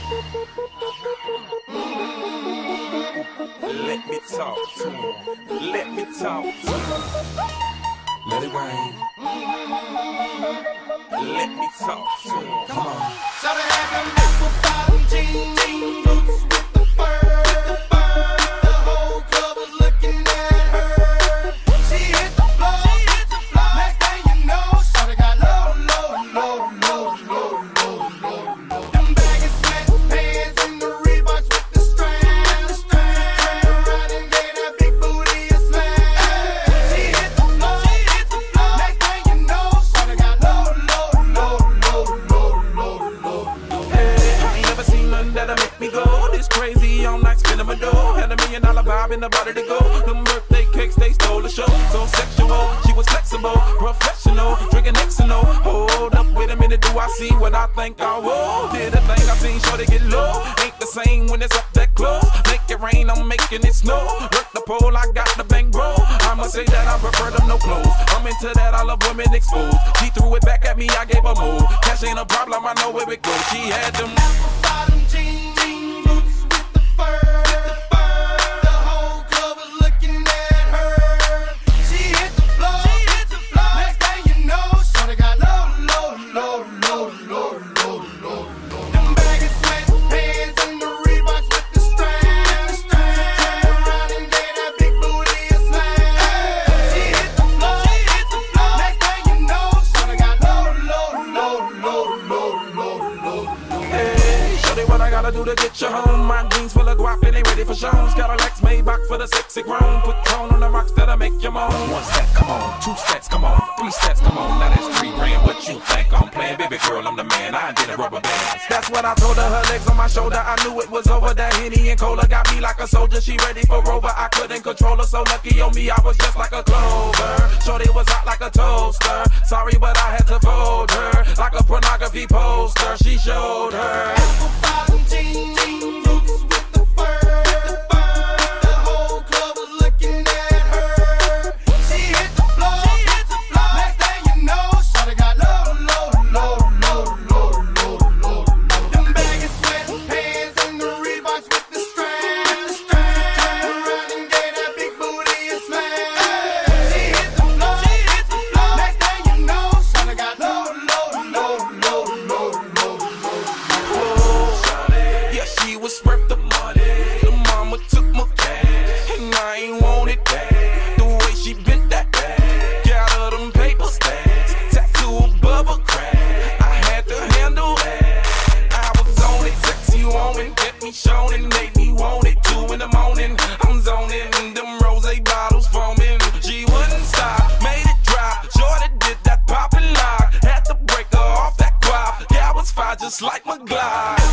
Let me talk to him. Let me talk to him. Let it rain. Let me talk to him. Come on. So they have them apple bottom jean boots with the fur. The whole club was looking at her. She hit the floor. Next thing you know, shawty got low. Them baggy sweatpants and the Reeboks with the strands. Turn around and gave that big booty a smash. She hit the floor. Next thing you know, shawty got low. Hey, I ain't never seen nothing that'll make me go this crazy all night spinning my dough. Had $1 million vibe in the body to go. Them birthday cakes, they stole the show. So sexual, she was flexible, professional, drinking Xano. Hold up, wait a minute, do I see what I think I will? Did a thing I seen, sure they get low. Ain't the same when it's up that close. Make it rain, I'm making it snow. Work the pole, I got the bang bro. I'ma say that I prefer them no clothes. I'm into that, I love women exposed. She threw it back at me, I gave her move. Cash ain't a problem, I know where it goes. She had them Apple bottom jean boots with the fur. The whole club was looking at her. She hit the floor. Next thing you know, shawty got low. Them baggy sweatpants and the Reeboks with the strands. Turn around and gave that big booty a smash. She hit the floor. Next thing you know, shawty got low. Hey, show me what I gotta do to get you home. My jeans full of guap and they ready for shows. Cadillacs Maybach for the sexy grown. Put tone on the rocks that'll make you moan. 1 step, come on. 2 steps, come on. 3 steps, come on. Now that's $3 grand. What you think I'm playing? Baby girl, I'm the man. I did a rubber bands. That's what I told her. Her legs on my shoulder. I knew it was over. That Henny and Cola got me like a soldier. She ready for Rover. I couldn't control her. So lucky on me, I was just like a clover. Shorty was hot like a toaster. Sorry, but I had to fold her like a pornography poster. She showed her. Apple bottom jean boots with the fur. The whole club was looking at her. She hit the floor. Next thing you know, shawty got low. Them baggy sweatpants and the Reeboks with the strands. Turn around and gave that big booty a smash. She hit the floor. Next thing you know, shawty got low. Yeah, she was worth the money. The mama took my cash, and I ain't want it back. The way she bent that back, got her them paper stacks, tattoo above her crack. I had to handle that. I was on it, sexy woman, kept me shown and made me want it. 2 in the morning, I'm zoning, them rose bottles foaming. She wouldn't stop, made it drop. Jordan did that pop and lock, had to break her off that guap. Yeah, I was fine just like my Glock.